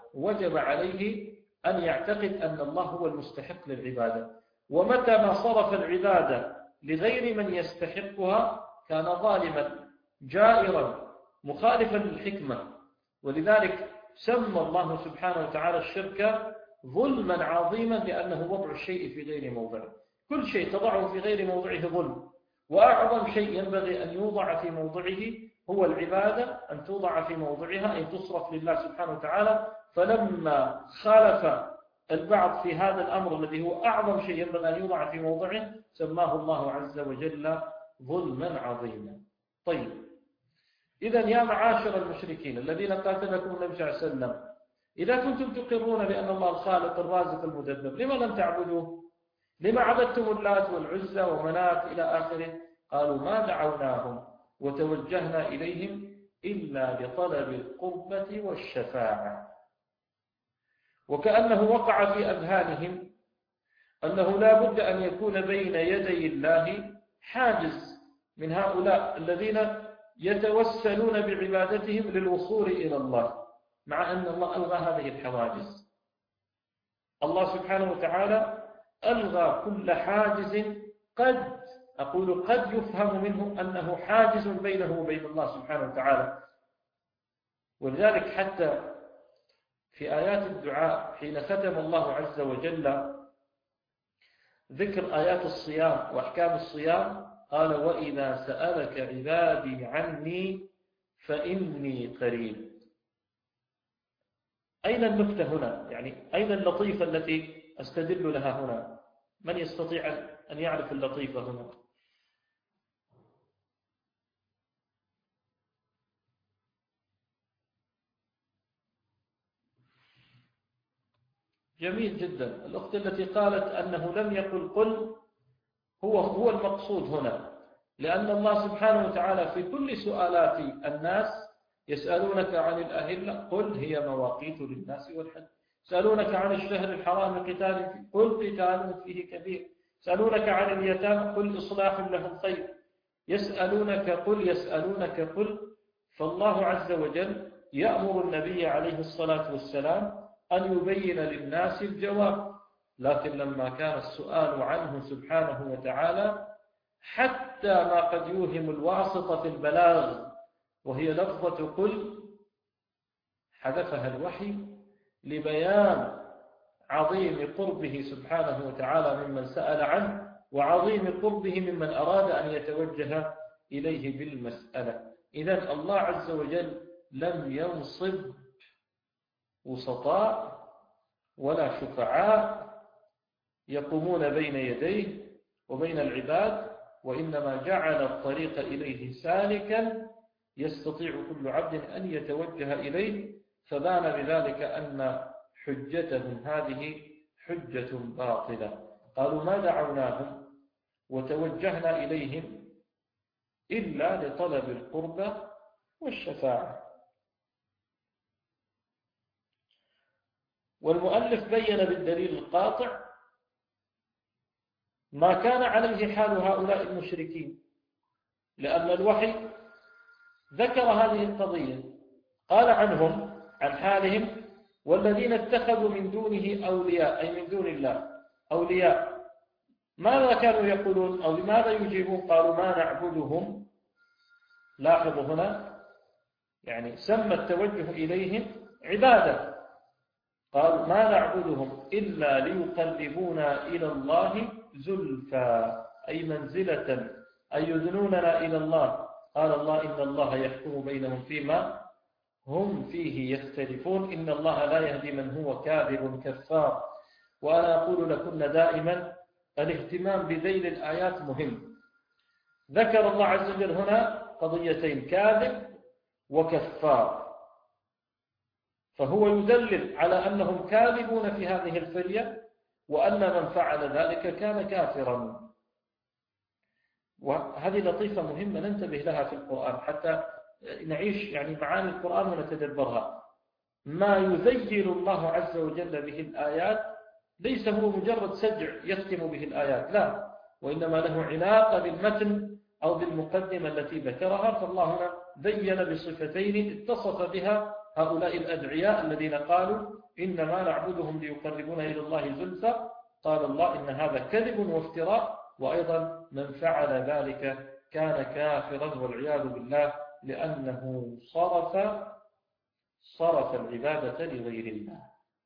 وجب عليه أن يعتقد أن الله هو المستحق للعبادة، ومتى ما صرف العبادة لغير من يستحقها كان ظالما جائرا مخالفا للحكمة. ولذلك سمى الله سبحانه وتعالى الشرك ظلما عظيما، لأنه وضع الشيء في غير موضعه. كل شيء تضعه في غير موضعه ظلم، وأعظم شيء ينبغي أن يوضع في موضعه هو العبادة، أن توضع في موضعها، أن تصرف لله سبحانه وتعالى. فلما خالف البعض في هذا الأمر الذي هو أعظم شيء ينبغي أن يوضع في موضعه، سماه الله عز وجل ظلما عظيما. طيب، إذن يا معاشر المشركين الذين قاتلكم النبي صلى الله عليه وسلم، إذا كنتم تقرون بأن الله الخالق الرازق المدبر، لما لم تعبدوه؟ لما عبدتم اللات والعزى ومنات إلى آخره؟ قالوا ما دعوناهم وتوجهنا إليهم إلا لطلب القربة والشفاعة. وكأنه وقع في أذهانهم أنه لا بد أن يكون بين يدي الله حاجز من هؤلاء الذين يتوسلون بعبادتهم للوصول إلى الله، مع أن الله ألغى هذه الحواجز. الله سبحانه وتعالى ألغى كل حاجز قد أقول قد يفهم منه أنه حاجز بينه وبين الله سبحانه وتعالى. ولذلك حتى في آيات الدعاء حين ختم الله عز وجل ذكر آيات الصيام وأحكام الصيام قال وإذا سألك عبادي عني فإني قريب. أين النكتة هنا؟ يعني أين اللطيفة التي أستدل لها هنا؟ من يستطيع أن يعرف اللطيفة هنا؟ جميل جدا. الأخت التي قالت أنه لم يقل قل هو هو المقصود هنا، لأن الله سبحانه وتعالى في كل سؤالات الناس يسألونك عن الأهلة قل هي مواقيت للناس والحج، يسألونك عن الشهر الحرام قتال فيه قل قتال فيه كبير، يسألونك عن اليتامى قل إصلاح لهم خير، يسألونك قل يسألونك قل. فالله عز وجل يأمر النبي عليه الصلاة والسلام أن يبين للناس الجواب، لكن لما كان السؤال عنه سبحانه وتعالى حتى ما قد يوهم الواسطة في البلاغ وهي لفظة قل حذفها الوحي لبيان عظيم قربه سبحانه وتعالى ممن سأل عنه، وعظيم قربه ممن أراد أن يتوجه إليه بالمسألة. إذن الله عز وجل لم ينصب وسطاء ولا شفعاء يقومون بين يديه وبين العباد، وإنما جعل الطريق إليه سالكا يستطيع كل عبد أن يتوجه إليه. فبان بذلك أن حجتهم هذه حجة باطلة. قالوا ما دعوناهم وتوجهنا إليهم إلا لطلب القربى والشفاعة. والمؤلف بين بالدليل القاطع ما كان عليه حال هؤلاء المشركين، لأن الوحي ذكر هذه القضية، قال عنهم عن حالهم والذين اتخذوا من دونه أولياء أي من دون الله أولياء، ماذا كانوا يقولون أو لماذا يجيبون؟ قالوا ما نعبدهم. لاحظوا هنا يعني سمى التوجه إليهم عبادة، قال ما نعبدهم إلا ليقربونا إلى الله زلفى أي منزلة أي يدنوننا إلى الله. قال الله إن الله يحكم بينهم فيما هم فيه يختلفون إن الله لا يهدي من هو كاذب كفار. وأنا أقول لكم دائما الاهتمام بذيل الآيات مهم. ذكر الله عز وجل هنا قضيتين كاذب وكفار، فهو يدلل على أنهم كاذبون في هذه الفرية، وأن من فعل ذلك كان كافرا. وهذه لطيفة مهمة ننتبه لها في القرآن حتى نعيش يعني معاني القرآن ونتدبرها. ما يذيل الله عز وجل به الآيات ليس هو مجرد سجع يختم به الآيات، لا، وإنما له علاقة بالمتن أو بالمقدمة التي ذكرها. فالله هنا بين بصفتين اتصف بها هؤلاء الأدعياء الذين قالوا إنما نعبدهم ليقربونا إلى الله زلفى، قال الله إن هذا كذب وافتراء، وأيضا من فعل ذلك كان كافرا والعياذ بالله، لأنه صرف صرف العبادة لغير الله.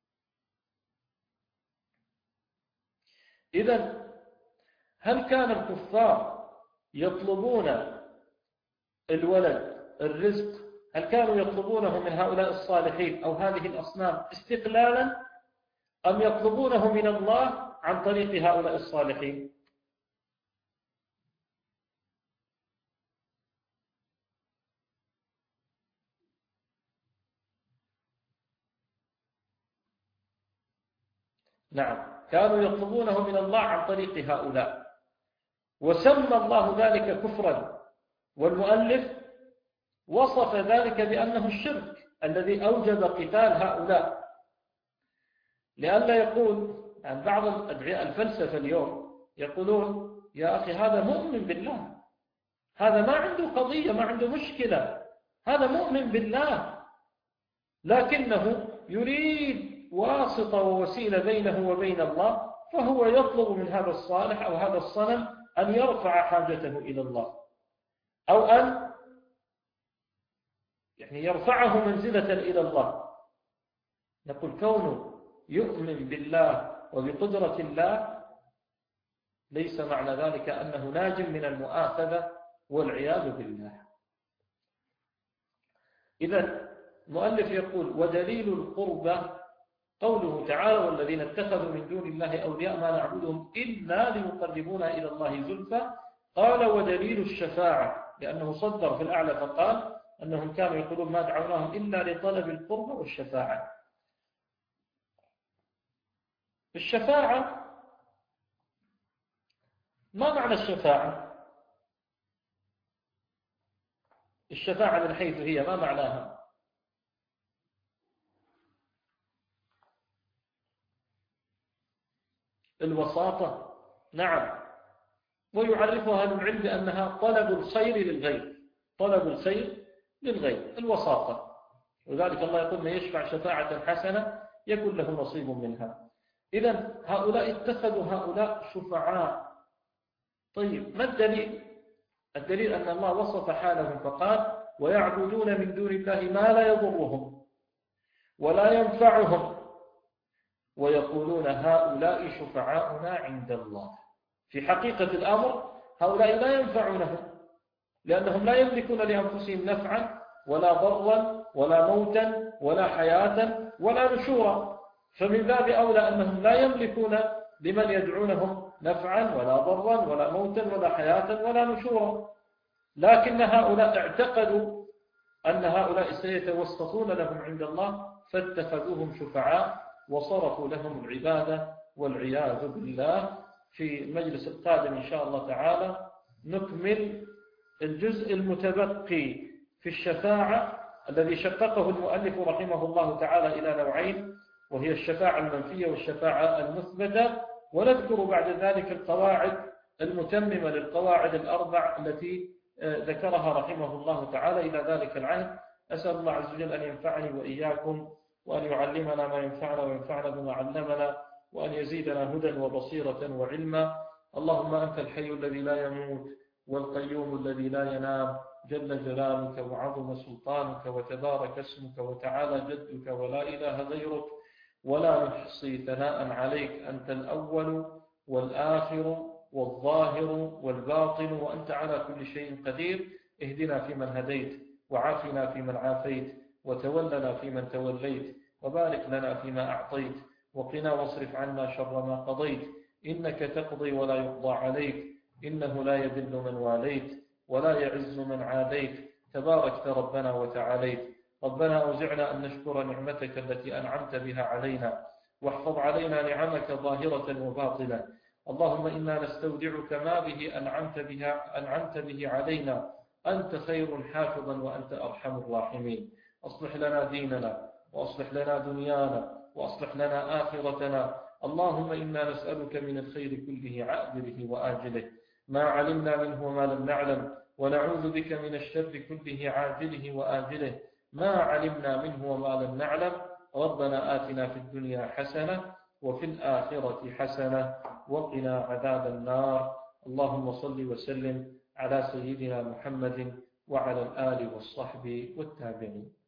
إذن هل كان الكفار يطلبون الولد الرزق، هل كانوا يطلبونه من هؤلاء الصالحين أو هذه الأصنام استقلالا، أم يطلبونه من الله عن طريق هؤلاء الصالحين؟ نعم، كانوا يطلبونه من الله عن طريق هؤلاء، وسمى الله ذلك كفرا، والمؤلف وصف ذلك بأنه الشرك الذي أوجب قتال هؤلاء. لئلا يقول عن بعض الأدعياء الفلسفة اليوم يقولون يا أخي هذا مؤمن بالله، هذا ما عنده قضية، ما عنده مشكلة، هذا مؤمن بالله، لكنه يريد واسطة ووسيلة بينه وبين الله، فهو يطلب من هذا الصالح أو هذا الصنم أن يرفع حاجته إلى الله، أو أن يعني يرفعه منزلة إلى الله. نقول كونه يؤمن بالله وبقدرة الله ليس معنى ذلك أنه ناج من المؤاخذة والعياذ بالله. إذن المؤلف يقول ودليل القربة قوله تعالى والذين اتخذوا من دون الله أولياء ما نعبدهم إلا ليقربونا إلى الله زلفى. قال ودليل الشفاعة، لأنه صدر في الأعلى فقال أنهم كانوا يقولون ما دعوناهم إلا لطلب القربة والشفاعة. الشفاعة ما معنى الشفاعة؟ الشفاعة من حيث هي ما معناها؟ الوساطة، نعم، ويعرفها أهل العلم بأنها طلب الخير للغير، طلب الخير للغير، الوساطة. وذلك الله يقول من يشفع شفاعة حسنة يكون له نصيب منها. إذن هؤلاء اتخذوا هؤلاء شفعاء. طيب ما الدليل؟ الدليل أن الله وصف حالهم فقال ويعبدون من دون الله ما لا يضرهم ولا ينفعهم ويقولون هؤلاء شفعاؤنا عند الله. في حقيقة الأمر هؤلاء لا ينفعونهم، لأنهم لا يملكون لأنفسهم نفعا ولا ضرا ولا موتا ولا حياة ولا نشورا، فمن باب أولى أنهم لا يملكون لمن يدعونهم نفعا ولا ضرا ولا موتا ولا حياة ولا نشورا. لكن هؤلاء اعتقدوا أن هؤلاء سيتوسطون لهم عند الله فاتخذوهم شفعاء وصرفوا لهم العبادة والعياذ بالله. في المجلس القادم إن شاء الله تعالى نكمل الجزء المتبقي في الشفاعة الذي شققه المؤلف رحمه الله تعالى إلى نوعين، وهي الشفاعة المنفية والشفاعة المثبتة، ونذكر بعد ذلك القواعد المتممة للقواعد الأربع التي ذكرها رحمه الله تعالى إلى ذلك العهد. أسأل الله عز وجل أن ينفعني وإياكم وأن يعلمنا ما ينفعنا وينفعنا بما علمنا وأن يزيدنا هدى وبصيرة وعلما. اللهم أنت الحي الذي لا يموت والقيوم الذي لا ينام، جل جلالك وعظم سلطانك وتبارك اسمك وتعالى جدك ولا إله غيرك، ولا نحصي ثناء عليك، أنت الأول والآخر والظاهر والباطن وأنت على كل شيء قدير. اهدنا فيمن هديت وعافنا فيمن عافيت وتولنا فيمن توليت وبارك لنا فيما أعطيت وقنا واصرف عنا شر ما قضيت، إنك تقضي ولا يقضى عليك، إنه لا يذل من واليت ولا يعز من عاديت، تباركت ربنا وتعاليت. ربنا أوزعنا أن نشكر نعمتك التي أنعمت بها علينا، واحفظ علينا نعمك ظاهرة وباطنة. اللهم إنا نستودعك ما به أنعمت, بها أنعمت به علينا، أنت خير حافظا وأنت أرحم الراحمين. أصلح لنا ديننا وأصلح لنا دنيانا وأصلح لنا آخرتنا. اللهم إنا نسألك من الخير كله عاجله وآجله ما علمنا منه وما لم نعلم، ونعوذ بك من الشر كله عاجله وآجله ما علمنا منه وما لم نعلم. ربنا آتنا في الدنيا حسنة وفي الآخرة حسنة وقنا عذاب النار. اللهم صل وسلم على سيدنا محمد وعلى الآل والصحب والتابعين.